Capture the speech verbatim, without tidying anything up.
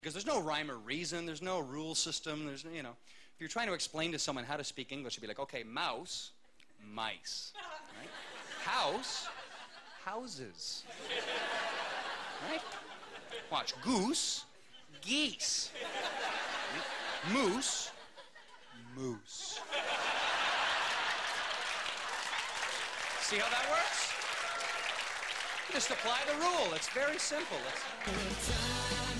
Because there's no rhyme or reason, there's no rule system, there's, you know. If you're trying to explain to someone how to speak English, you'd be like, okay, mouse, mice. Right? House, houses. Right? Watch, goose, geese. Right? Moose, moose. See how that works? You just apply the rule. It's very simple. It's